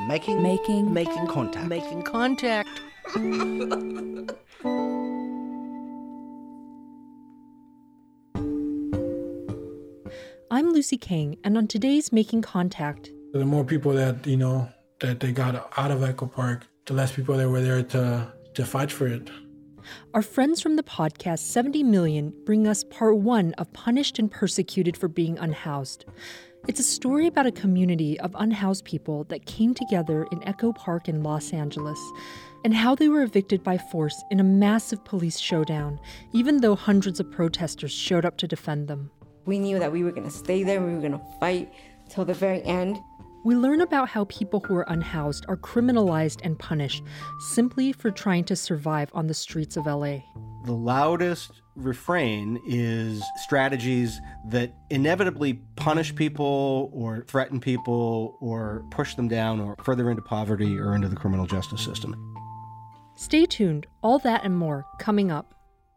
Making contact. Making contact. I'm Lucy King, and on today's Making Contact... The more people that, that they got out of Echo Park, the less people that were there to fight for it. Our friends from the podcast 70 Million bring us part one of Punished and Persecuted for Being Unhoused. It's a story about a community of unhoused people that came together in Echo Park in Los Angeles, and how they were evicted by force in a massive police showdown, even though hundreds of protesters showed up to defend them. We knew that we were going to stay there, we were going to fight till the very end. We learn about how people who are unhoused are criminalized and punished simply for trying to survive on the streets of LA. The loudest refrain is strategies that inevitably punish people or threaten people or push them down or further into poverty or into the criminal justice system. Stay tuned. All that and more coming up.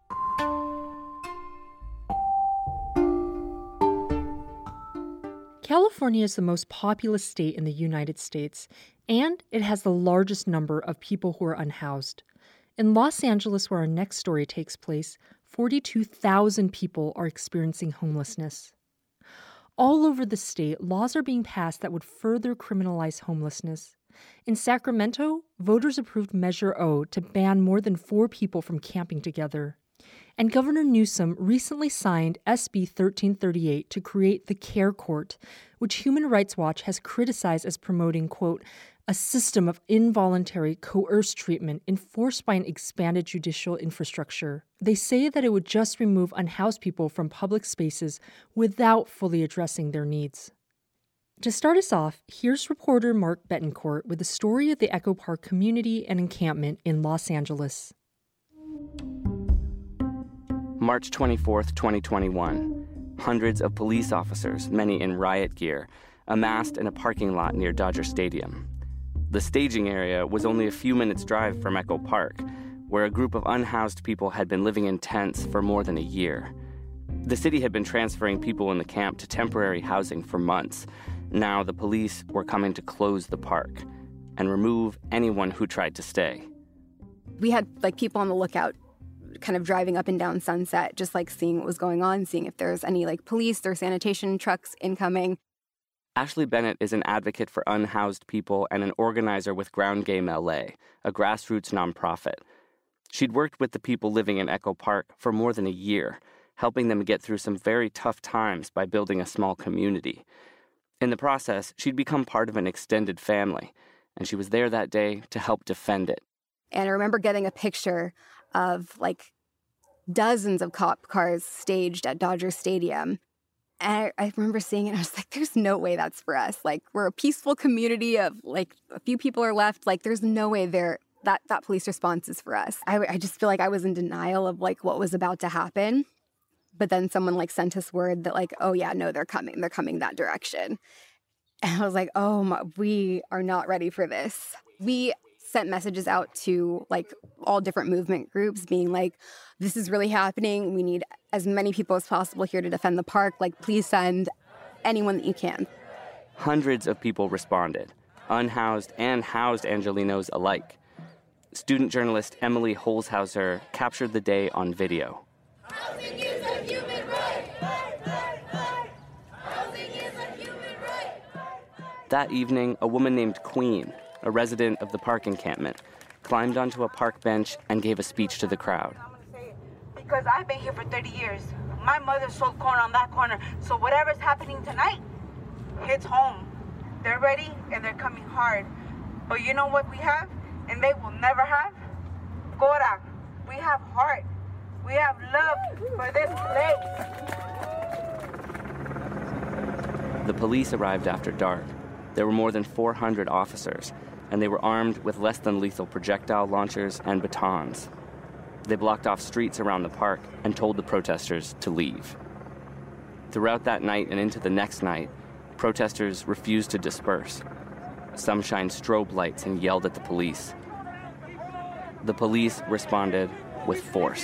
California is the most populous state in the United States, and it has the largest number of people who are unhoused. In Los Angeles, where our next story takes place, 42,000 people are experiencing homelessness. All over the state, laws are being passed that would further criminalize homelessness. In Sacramento, voters approved Measure O to ban more than 4 people from camping together. And Governor Newsom recently signed SB 1338 to create the Care Court, which Human Rights Watch has criticized as promoting, quote, a system of involuntary, coerced treatment enforced by an expanded judicial infrastructure. They say that it would just remove unhoused people from public spaces without fully addressing their needs. To start us off, here's reporter Mark Betancourt with a story of the Echo Park community and encampment in Los Angeles. March 24th, 2021. Hundreds of police officers, many in riot gear, amassed in a parking lot near Dodger Stadium. The staging area was only a few minutes' drive from Echo Park, where a group of unhoused people had been living in tents for more than a year. The city had been transferring people in the camp to temporary housing for months. Now the police were coming to close the park and remove anyone who tried to stay. We had people on the lookout, kind of driving up and down Sunset, just seeing what was going on, seeing if there's any police or sanitation trucks incoming. Ashley Bennett is an advocate for unhoused people and an organizer with Ground Game LA, a grassroots nonprofit. She'd worked with the people living in Echo Park for more than a year, helping them get through some very tough times by building a small community. In the process, she'd become part of an extended family, and she was there that day to help defend it. And I remember getting a picture of dozens of cop cars staged at Dodger Stadium. And I remember seeing it, and I was like, there's no way that's for us. We're a peaceful community of a few people are left. There's no way that police response is for us. I just feel like I was in denial of what was about to happen. But then someone sent us word that oh yeah, no, they're coming that direction. And I was like, we are not ready for this. We sent messages out to all different movement groups being this is really happening. We need as many people as possible here to defend the park. Please send anyone that you can. Hundreds of people responded, unhoused and housed Angelenos alike. Student journalist Emily Holzhauser captured the day on video. Housing is a human right. Housing is a human right. That evening, a woman named Queen, a resident of the park encampment, climbed onto a park bench and gave a speech to the crowd. I'm going to say it because I've been here for 30 years. My mother sold corn on that corner, so whatever's happening tonight hits home. They're ready and they're coming hard. But you know what we have and they will never have? Cora. We have heart. We have love for this place. The police arrived after dark. There were more than 400 officers, and they were armed with less than lethal projectile launchers and batons. They blocked off streets around the park and told the protesters to leave. Throughout that night and into the next night, protesters refused to disperse. Some shined strobe lights and yelled at the police. The police responded with force.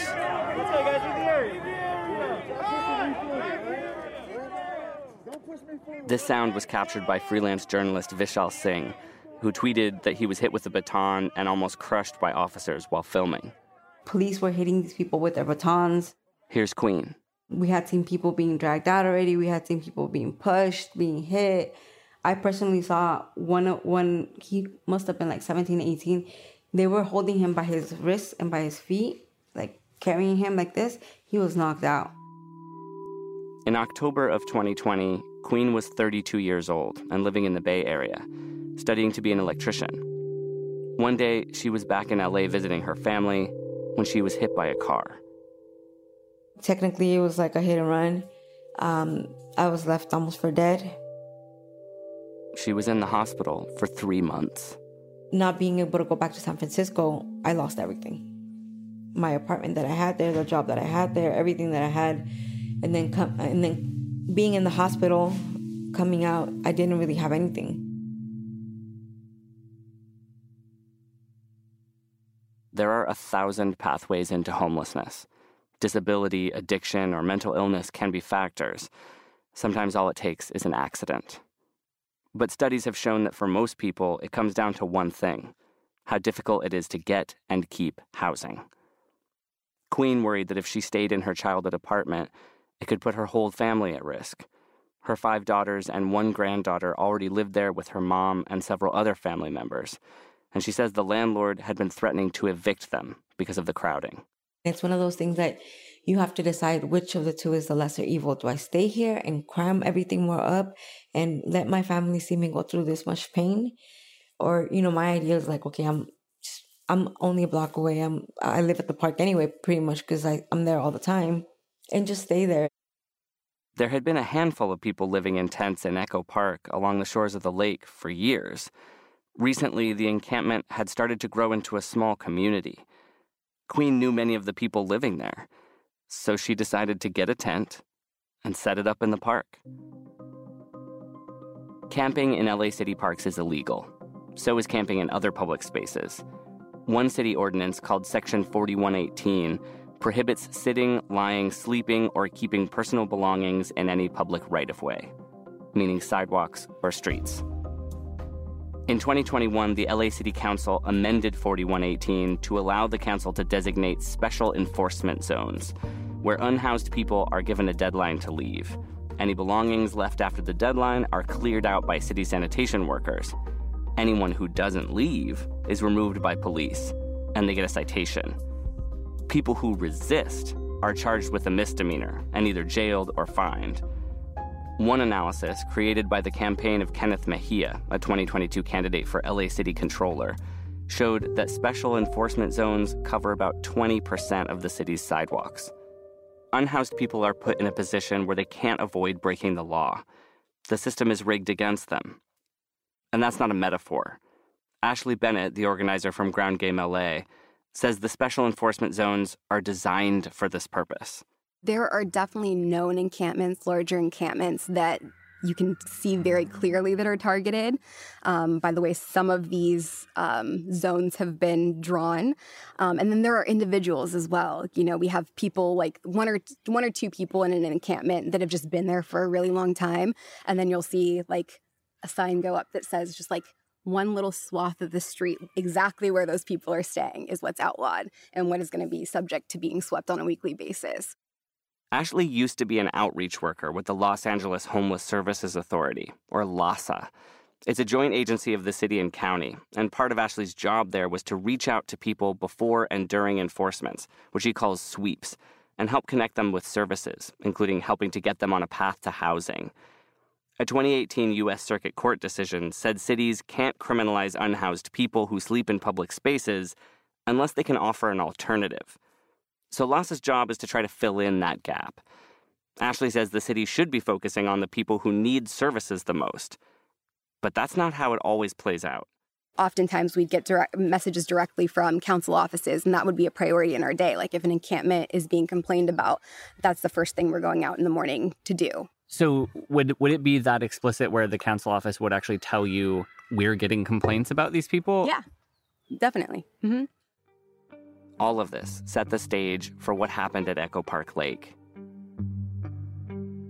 This sound was captured by freelance journalist Vishal Singh, who tweeted that he was hit with a baton and almost crushed by officers while filming. Police were hitting these people with their batons. Here's Queen. We had seen people being dragged out already. We had seen people being pushed, being hit. I personally saw one, he must have been like 17, 18. They were holding him by his wrists and by his feet, like carrying him like this. He was knocked out. In October of 2020, Queen was 32 years old and living in the Bay Area, studying to be an electrician. One day, she was back in LA visiting her family when she was hit by a car. Technically, it was like a hit and run. I was left almost for dead. She was in the hospital for 3 months. Not being able to go back to San Francisco, I lost everything. My apartment that I had there, the job that I had there, everything that I had. And then being in the hospital, coming out, I didn't really have anything. There are 1,000 pathways into homelessness. Disability, addiction, or mental illness can be factors. Sometimes all it takes is an accident. But studies have shown that for most people, it comes down to one thing: how difficult it is to get and keep housing. Queen worried that if she stayed in her childhood apartment, it could put her whole family at risk. Her 5 daughters and 1 granddaughter already lived there with her mom and several other family members, and she says the landlord had been threatening to evict them because of the crowding. It's one of those things that you have to decide which of the two is the lesser evil. Do I stay here and cram everything more up and let my family see me go through this much pain? Or, my idea is like, okay, I'm only a block away. I live at the park anyway, pretty much, because I'm there all the time, and just stay there. There had been a handful of people living in tents in Echo Park along the shores of the lake for years. Recently, the encampment had started to grow into a small community. Queen knew many of the people living there, so she decided to get a tent and set it up in the park. Camping in LA city parks is illegal. So is camping in other public spaces. One city ordinance called Section 4118 prohibits sitting, lying, sleeping, or keeping personal belongings in any public right-of-way, meaning sidewalks or streets. In 2021, the LA City Council amended 4118 to allow the council to designate special enforcement zones, where unhoused people are given a deadline to leave. Any belongings left after the deadline are cleared out by city sanitation workers. Anyone who doesn't leave is removed by police, and they get a citation. People who resist are charged with a misdemeanor and either jailed or fined. One analysis, created by the campaign of Kenneth Mejia, a 2022 candidate for LA City Controller, showed that special enforcement zones cover about 20% of the city's sidewalks. Unhoused people are put in a position where they can't avoid breaking the law. The system is rigged against them. And that's not a metaphor. Ashley Bennett, the organizer from Ground Game LA, says the special enforcement zones are designed for this purpose. There are definitely known encampments, larger encampments that you can see very clearly that are targeted. By the way, some of these zones have been drawn. And then there are individuals as well. We have people like one or two people in an encampment that have just been there for a really long time. And then you'll see like a sign go up that says just like one little swath of the street, exactly where those people are staying is what's outlawed and what is going to be subject to being swept on a weekly basis. Ashley used to be an outreach worker with the Los Angeles Homeless Services Authority, or LAHSA. It's a joint agency of the city and county, and part of Ashley's job there was to reach out to people before and during enforcements, which he calls sweeps, and help connect them with services, including helping to get them on a path to housing. A 2018 U.S. Circuit Court decision said cities can't criminalize unhoused people who sleep in public spaces unless they can offer an alternative. So LAHSA's job is to try to fill in that gap. Ashley says the city should be focusing on the people who need services the most. But that's not how it always plays out. Oftentimes we'd get messages directly from council offices, and that would be a priority in our day. Like if an encampment is being complained about, that's the first thing we're going out in the morning to do. So would it be that explicit where the council office would actually tell you we're getting complaints about these people? Yeah, definitely. Mm-hmm. All of this set the stage for what happened at Echo Park Lake.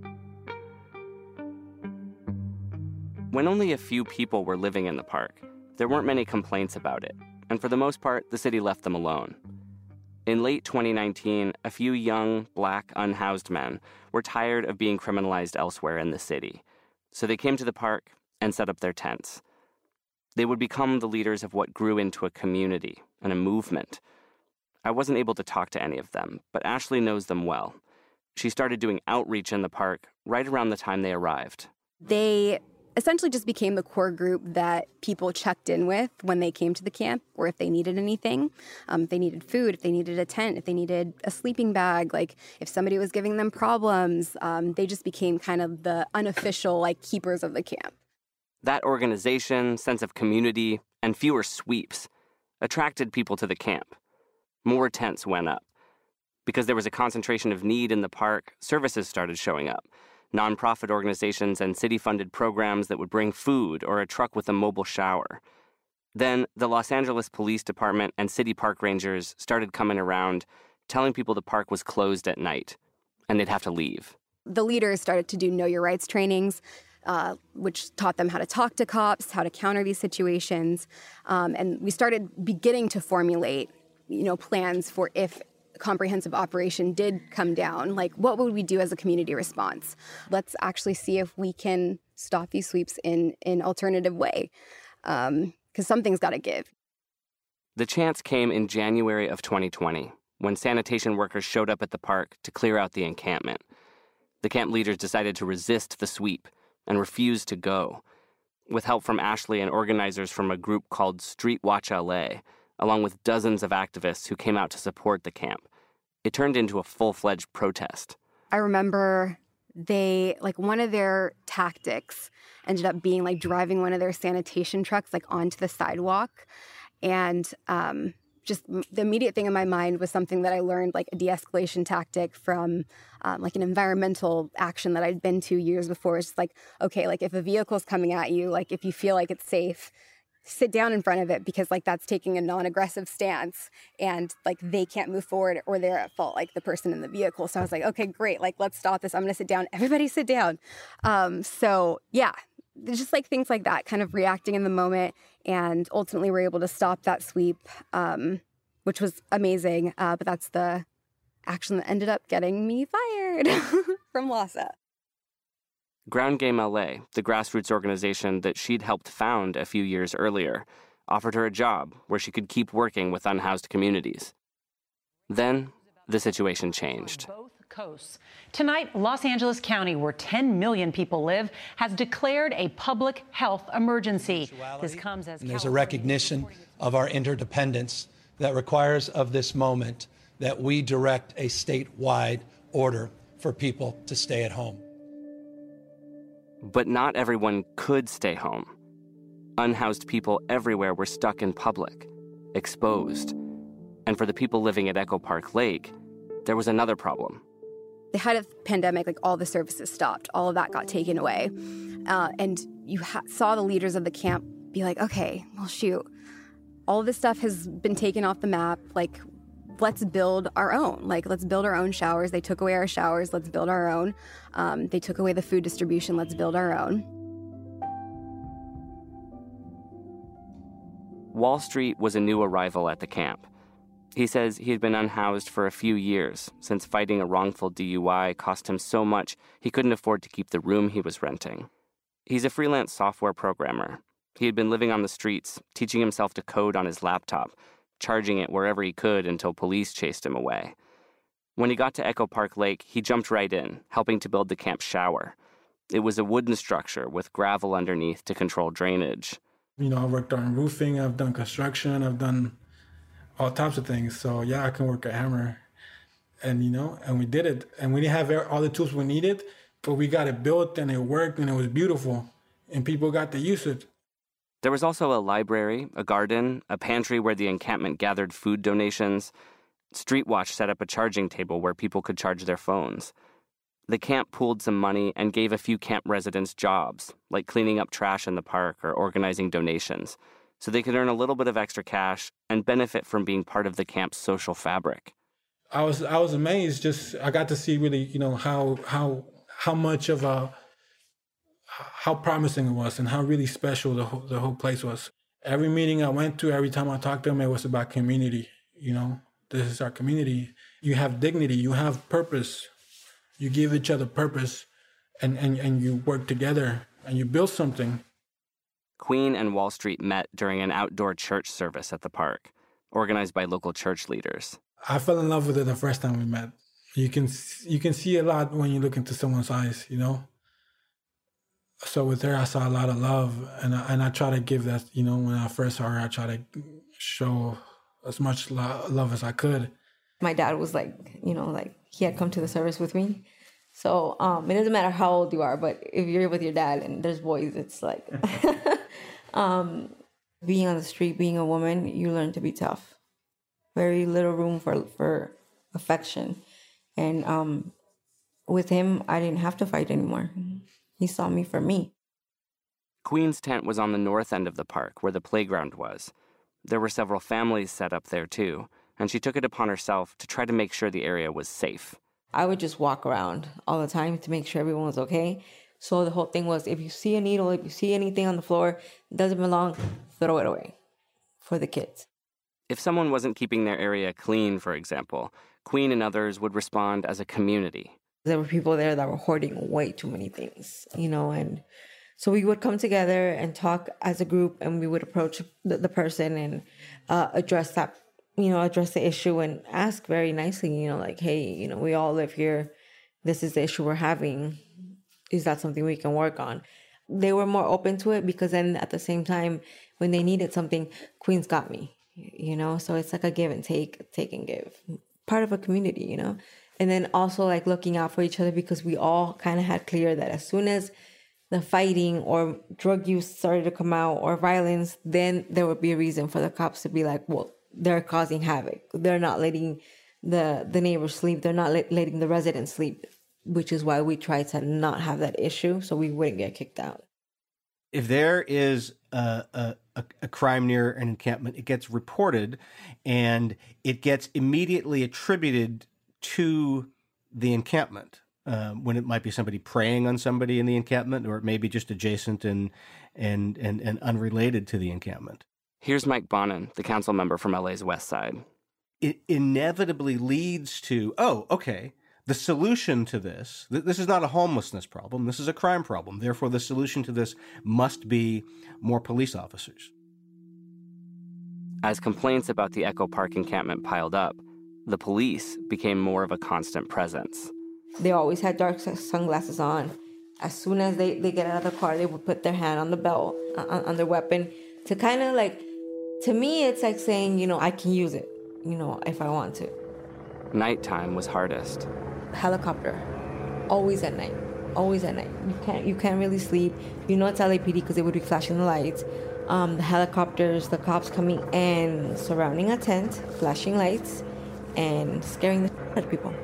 When only a few people were living in the park, there weren't many complaints about it, and for the most part, the city left them alone. In late 2019, a few young, black, unhoused men were tired of being criminalized elsewhere in the city, so they came to the park and set up their tents. They would become the leaders of what grew into a community and a movement. I wasn't able to talk to any of them, but Ashley knows them well. She started doing outreach in the park right around the time they arrived. They essentially just became the core group that people checked in with when they came to the camp, or if they needed anything. If they needed food, if they needed a tent, if they needed a sleeping bag, like if somebody was giving them problems, they just became kind of the unofficial keepers of the camp. That organization, sense of community, and fewer sweeps attracted people to the camp. More tents went up. Because there was a concentration of need in the park, services started showing up. Nonprofit organizations and city-funded programs that would bring food or a truck with a mobile shower. Then the Los Angeles Police Department and city park rangers started coming around, telling people the park was closed at night, and they'd have to leave. The leaders started to do Know Your Rights trainings, which taught them how to talk to cops, how to counter these situations. And we started beginning to formulate, plans for if comprehensive operation did come down, what would we do as a community response? Let's actually see if we can stop these sweeps in an alternative way, because something's got to give. The chance came in January of 2020, when sanitation workers showed up at the park to clear out the encampment. The camp leaders decided to resist the sweep and refused to go. With help from Ashley and organizers from a group called Street Watch LA, along with dozens of activists who came out to support the camp, it turned into a full-fledged protest. I remember one of their tactics ended up being driving one of their sanitation trucks onto the sidewalk. And just the immediate thing in my mind was something that I learned, a de-escalation tactic from an environmental action that I'd been to years before. It's okay, if a vehicle's coming at you, if you feel like it's safe, sit down in front of it, because that's taking a non-aggressive stance, and they can't move forward or they're at fault, the person in the vehicle. So I was okay, great, let's stop this. I'm going to sit down. Everybody sit down. So yeah, just things like that, kind of reacting in the moment, and ultimately we're able to stop that sweep, which was amazing. But that's the action that ended up getting me fired from LAHSA. Ground Game LA, the grassroots organization that she'd helped found a few years earlier, offered her a job where she could keep working with unhoused communities. Then, the situation changed. Both coasts. Tonight, Los Angeles County, where 10 million people live, has declared a public health emergency. This comes as there's a recognition of our interdependence that requires of this moment that we direct a statewide order for people to stay at home. But not everyone could stay home. Unhoused people everywhere were stuck in public, exposed. And for the people living at Echo Park Lake, there was another problem. The height of the pandemic, all the services stopped. All of that got taken away. And you saw the leaders of the camp be okay, well, shoot. All of this stuff has been taken off the map. Let's build our own. Let's build our own showers. They took away our showers. Let's build our own. They took away the food distribution. Let's build our own. Wall Street was a new arrival at the camp. He says he had been unhoused for a few years, since fighting a wrongful DUI cost him so much he couldn't afford to keep the room he was renting. He's a freelance software programmer. He had been living on the streets, teaching himself to code on his laptop, charging it wherever he could until police chased him away. When he got to Echo Park Lake, he jumped right in, helping to build the camp shower. It was a wooden structure with gravel underneath to control drainage. I worked on roofing, I've done construction, I've done all types of things. So yeah, I can work a hammer. And, and we did it. And we didn't have all the tools we needed, but we got it built and it worked and it was beautiful. And people got to use it. There was also a library, a garden, a pantry where the encampment gathered food donations. Street Watch set up a charging table where people could charge their phones. The camp pooled some money and gave a few camp residents jobs, like cleaning up trash in the park or organizing donations, so they could earn a little bit of extra cash and benefit from being part of the camp's social fabric. I was amazed. I got to see really, how much of how promising it was and how really special the whole place was. Every meeting I went to, every time I talked to them, it was about community. You know, this is our community. You have dignity, you have purpose. You give each other purpose, and you work together, and you build something. Queen and Wall Street met during an outdoor church service at the park, organized by local church leaders. I fell in love with it the first time we met. You can see a lot when you look into someone's eyes, you know? So with her, I saw a lot of love, and I try to give that, you know, when I first saw her, I try to show as much love as I could. My dad was like, you know, like he had come to the service with me. So it doesn't matter how old you are, but if you're with your dad and there's boys, it's like, being on the street, being a woman, you learn to be tough. Very little room for affection. And with him, I didn't have to fight anymore. He saw me for me. Queen's tent was on the north end of the park, where the playground was. There were several families set up there, too, and she took it upon herself to try to make sure the area was safe. I would just walk around all the time to make sure everyone was okay. So the whole thing was, if you see a needle, if you see anything on the floor, it doesn't belong, throw it away for the kids. If someone wasn't keeping their area clean, for example, Queen and others would respond as a community. There were people there that were hoarding way too many things, you know, and so we would come together and talk as a group, and we would approach the person and address the issue and ask very nicely, you know, like, hey, you know, we all live here. This is the issue we're having. Is that something we can work on? They were more open to it because then at the same time, when they needed something, Queen's got me, you know? So it's like a give and take and give. Part of a community, you know? And then also like looking out for each other, because we all kind of had clear that as soon as the fighting or drug use started to come out or violence, then there would be a reason for the cops to be like, well, they're causing havoc. They're not letting the neighbors sleep. They're not letting the residents sleep, which is why we try to not have that issue so we wouldn't get kicked out. If there is a crime near an encampment, it gets reported and it gets immediately attributed to the encampment. When it might be somebody preying on somebody in the encampment, or it may be just adjacent and unrelated to the encampment. Here's Mike Bonin, the council member from LA's West Side. It inevitably leads to, oh, okay, the solution to this is not a homelessness problem, this is a crime problem. Therefore, the solution to this must be more police officers. As complaints about the Echo Park encampment piled up, the police became more of a constant presence. They always had dark sunglasses on. As soon as they get out of the car, they would put their hand on the belt, on their weapon, to kind of like, to me, it's like saying, you know, I can use it, you know, if I want to. Nighttime was hardest. Helicopter, always at night, always at night. You can't really sleep. You know it's LAPD because they would be flashing the lights. The helicopters, the cops coming and surrounding a tent, flashing lights, and scaring the out of people.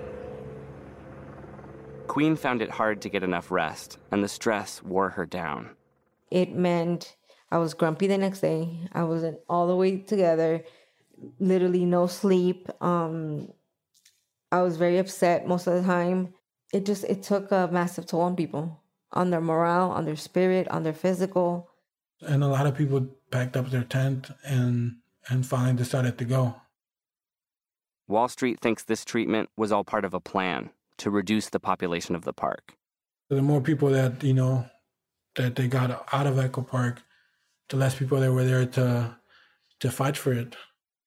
Queen found it hard to get enough rest, and the stress wore her down. It meant I was grumpy the next day. I wasn't all the way together, literally no sleep. I was very upset most of the time. It took a massive toll on people, on their morale, on their spirit, on their physical. And a lot of people packed up their tent and finally decided to go. Wall Street thinks this treatment was all part of a plan to reduce the population of the park. The more people that, you know, that they got out of Echo Park, the less people that were there to fight for it.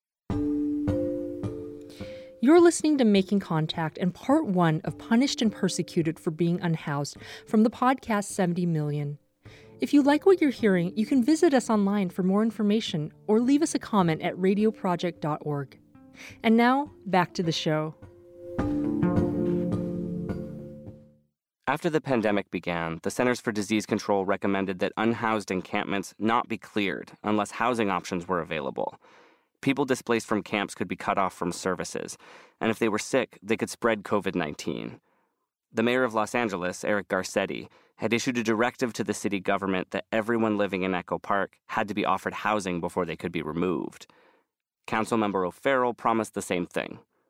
You're listening to Making Contact and part 1 of Punished and Persecuted for Being Unhoused from the podcast 70 Million. If you like what you're hearing, you can visit us online for more information or leave us a comment at radioproject.org. And now, back to the show. After the pandemic began, the Centers for Disease Control recommended that unhoused encampments not be cleared unless housing options were available. People displaced from camps could be cut off from services, and if they were sick, they could spread COVID-19. The mayor of Los Angeles, Eric Garcetti, had issued a directive to the city government that everyone living in Echo Park had to be offered housing before they could be removed. Councilmember O'Farrell promised the same thing.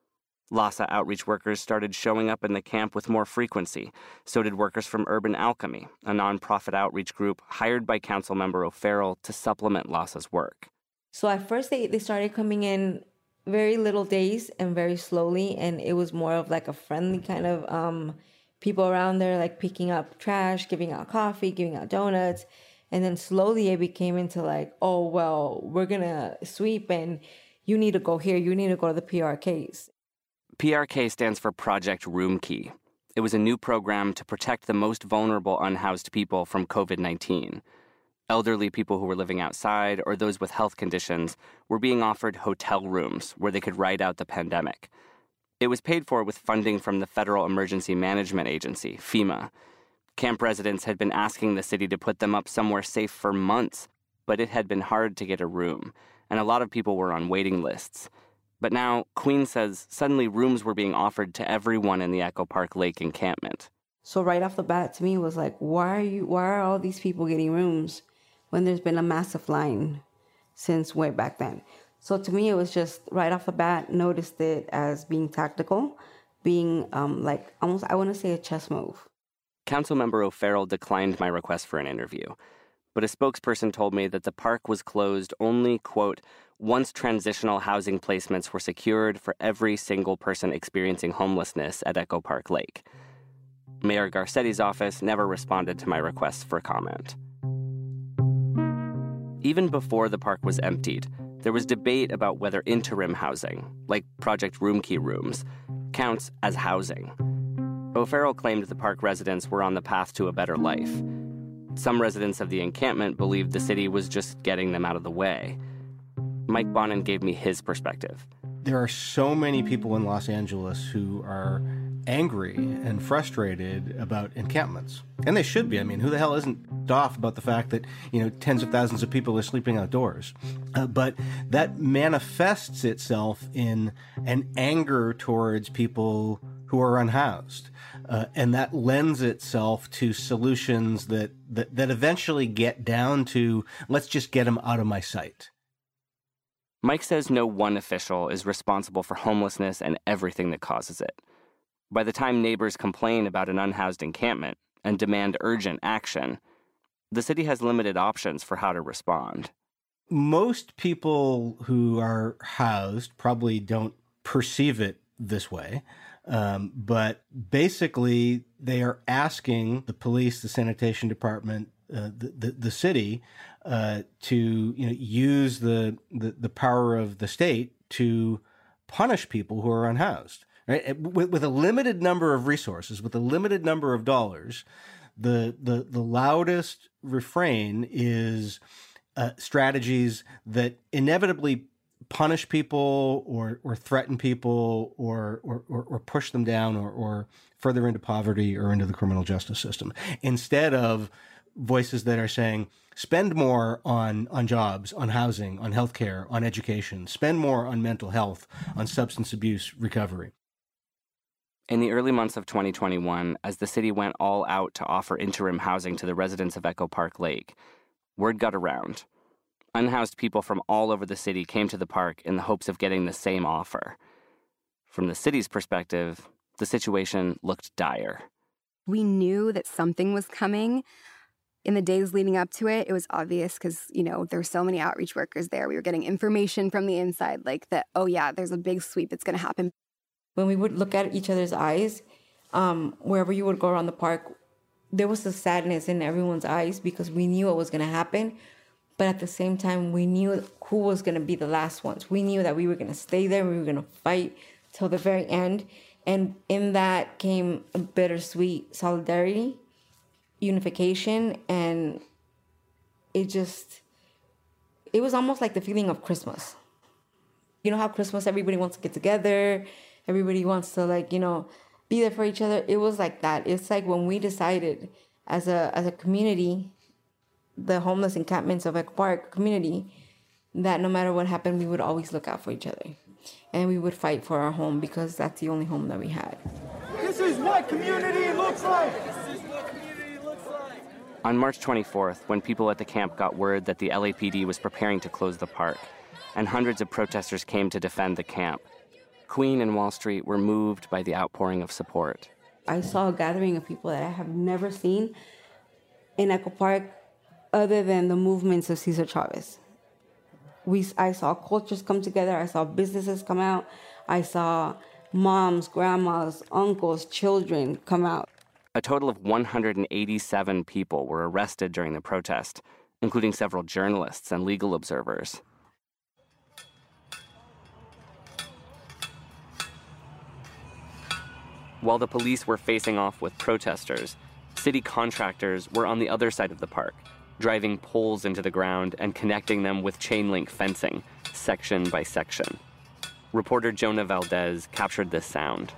LAHSA outreach workers started showing up in the camp with more frequency. So did workers from Urban Alchemy, a nonprofit outreach group hired by Councilmember O'Farrell to supplement LAHSA's work. So at first they started coming in very little days and very slowly, and it was more of like a friendly kind of people around there, like picking up trash, giving out coffee, giving out donuts. And then slowly it became into like, oh, well, we're going to sweep and you need to go here. You need to go to the PRKs. PRK stands for Project Room Key. It was a new program to protect the most vulnerable unhoused people from COVID-19. Elderly people who were living outside or those with health conditions were being offered hotel rooms where they could ride out the pandemic. It was paid for with funding from the Federal Emergency Management Agency, FEMA. Camp residents had been asking the city to put them up somewhere safe for months, but it had been hard to get a room, and a lot of people were on waiting lists. But now, Queen says suddenly rooms were being offered to everyone in the Echo Park Lake encampment. So right off the bat, to me, was like, why are all these people getting rooms when there's been a massive line since way back then? So to me, it was just right off the bat, noticed it as being tactical, being like almost, I want to say, a chess move. Councilmember O'Farrell declined my request for an interview, but a spokesperson told me that the park was closed only, quote, once transitional housing placements were secured for every single person experiencing homelessness at Echo Park Lake. Mayor Garcetti's office never responded to my requests for comment. Even before the park was emptied, there was debate about whether interim housing, like Project Room Key rooms, counts as housing. O'Farrell claimed the park residents were on the path to a better life. Some residents of the encampment believed the city was just getting them out of the way. Mike Bonin gave me his perspective. There are so many people in Los Angeles who are angry and frustrated about encampments. And they should be. I mean, who the hell isn't off about the fact that, tens of thousands of people are sleeping outdoors? But that manifests itself in an anger towards people who are unhoused. And that lends itself to solutions that eventually get down to, let's just get them out of my sight. Mike says no one official is responsible for homelessness and everything that causes it. By the time neighbors complain about an unhoused encampment and demand urgent action, the city has limited options for how to respond. Most people who are housed probably don't perceive it this way. But basically, they are asking the police, the sanitation department, the city to use the power of the state to punish people who are unhoused. Right? With a limited number of resources, with a limited number of dollars, the loudest refrain is strategies that inevitably punish people or threaten people or push them down or further into poverty or into the criminal justice system, instead of voices that are saying, spend more on jobs, on housing, on healthcare, on education, spend more on mental health, on substance abuse recovery. In the early months of 2021, as the city went all out to offer interim housing to the residents of Echo Park Lake, word got around. Unhoused people from all over the city came to the park in the hopes of getting the same offer. From the city's perspective, the situation looked dire. We knew that something was coming. In the days leading up to it, it was obvious because, there were so many outreach workers there. We were getting information from the inside, like that, oh yeah, there's a big sweep that's going to happen. When we would look at each other's eyes, wherever you would go around the park, there was a sadness in everyone's eyes because we knew what was going to happen. But at the same time, we knew who was going to be the last ones. We knew that we were going to stay there. We were going to fight till the very end. And in that came a bittersweet solidarity, unification, and it was almost like the feeling of Christmas. You know how Christmas, everybody wants to get together. Everybody wants to be there for each other. It was like that. It's like when we decided as a community, the homeless encampments of Echo Park community, that no matter what happened, we would always look out for each other. And we would fight for our home because that's the only home that we had. This is what community looks like. On March 24th, when people at the camp got word that the LAPD was preparing to close the park, and hundreds of protesters came to defend the camp, Queen and Wall Street were moved by the outpouring of support. I saw a gathering of people that I have never seen in Echo Park other than the movements of Cesar Chavez. I saw cultures come together. I saw businesses come out. I saw moms, grandmas, uncles, children come out. A total of 187 people were arrested during the protest, including several journalists and legal observers. While the police were facing off with protesters, city contractors were on the other side of the park, driving poles into the ground and connecting them with chain-link fencing, section by section. Reporter Jonah Valdez captured this sound.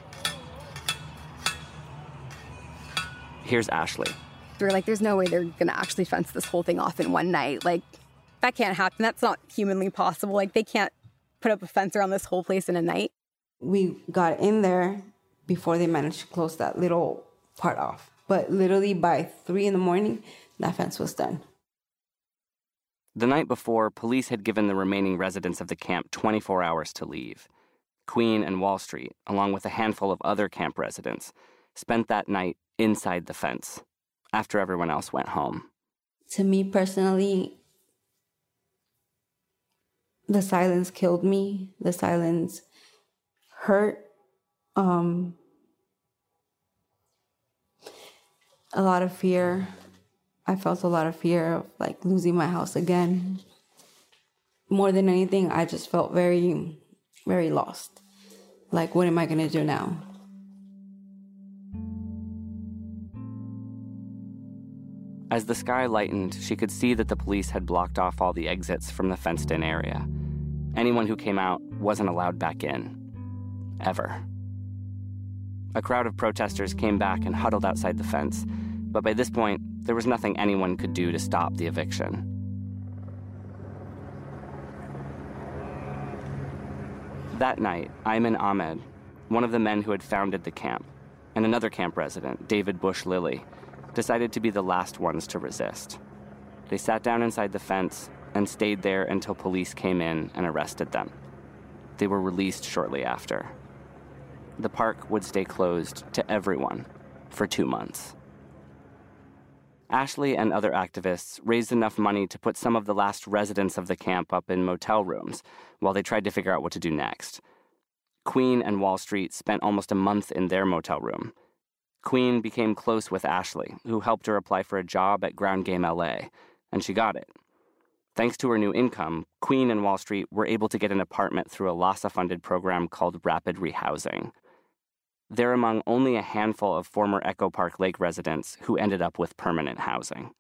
Here's Ashley. We're like, there's no way they're going to actually fence this whole thing off in one night. Like, that can't happen. That's not humanly possible. Like, they can't put up a fence around this whole place in a night. We got in there before they managed to close that little part off. But literally by 3 a.m, that fence was done. The night before, police had given the remaining residents of the camp 24 hours to leave. Queen and Wall Street, along with a handful of other camp residents, spent that night inside the fence after everyone else went home. To me personally, the silence killed me. The silence hurt. A lot of fear. I felt a lot of fear of like losing my house again. More than anything, I just felt very, very lost. Like, what am I going to do now? As the sky lightened, she could see that the police had blocked off all the exits from the fenced-in area. Anyone who came out wasn't allowed back in. Ever. A crowd of protesters came back and huddled outside the fence, but by this point, there was nothing anyone could do to stop the eviction. That night, Ayman Ahmed, one of the men who had founded the camp, and another camp resident, David Bush Lilly, decided to be the last ones to resist. They sat down inside the fence and stayed there until police came in and arrested them. They were released shortly after. The park would stay closed to everyone for 2 months. Ashley and other activists raised enough money to put some of the last residents of the camp up in motel rooms while they tried to figure out what to do next. Queen and Wall Street spent almost a month in their motel room. Queen became close with Ashley, who helped her apply for a job at Ground Game LA, and she got it. Thanks to her new income, Queen and Wall Street were able to get an apartment through a LAHSA-funded program called Rapid Rehousing. They're among only a handful of former Echo Park Lake residents who ended up with permanent housing.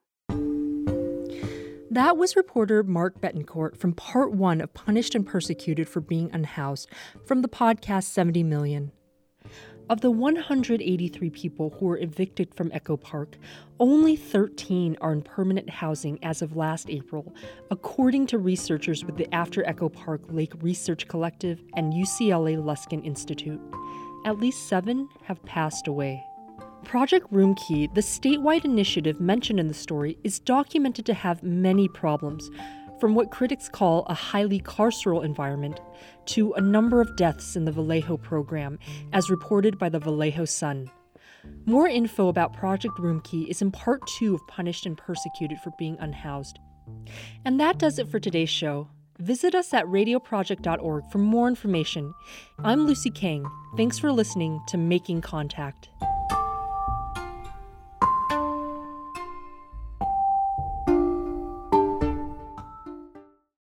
That was reporter Mark Betancourt from Part 1 of Punished and Persecuted for Being Unhoused from the podcast 70 Million. Of the 183 people who were evicted from Echo Park, only 13 are in permanent housing as of last April, according to researchers with the After Echo Park Lake Research Collective and UCLA Luskin Institute. At least 7 have passed away. Project Roomkey, the statewide initiative mentioned in the story, is documented to have many problems, from what critics call a highly carceral environment to a number of deaths in the Vallejo program, as reported by the Vallejo Sun. More info about Project Roomkey is in Part 2 of Punished and Persecuted for Being Unhoused. And that does it for today's show. Visit us at radioproject.org for more information. I'm Lucy Kang. Thanks for listening to Making Contact.